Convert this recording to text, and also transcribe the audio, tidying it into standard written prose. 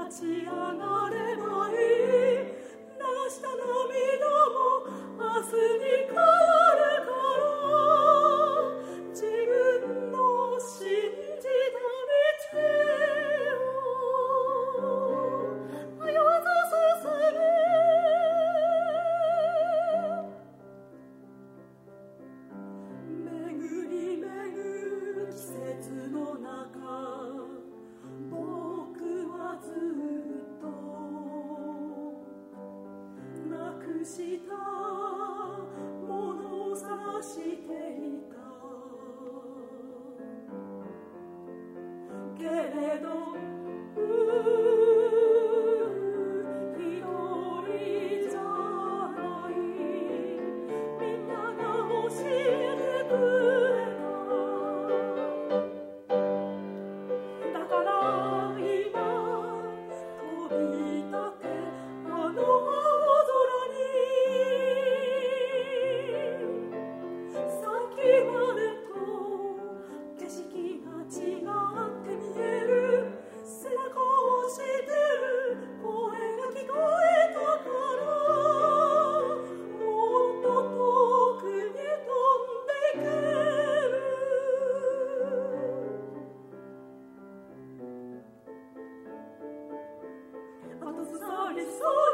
立ち上がればいい。流した涙も明日に変わるから、自分の信じた道を迷わず進め。巡り巡る季節の中、僕はずっとなくしたものを探していたけれど、一人じゃない、みんなが教えてくれた。だから今飛び立てあの青空に、さっきまでと景色が違って見える。背中を押してる声が聞こえたから、もっと遠くに飛んでいける。後ずさりそう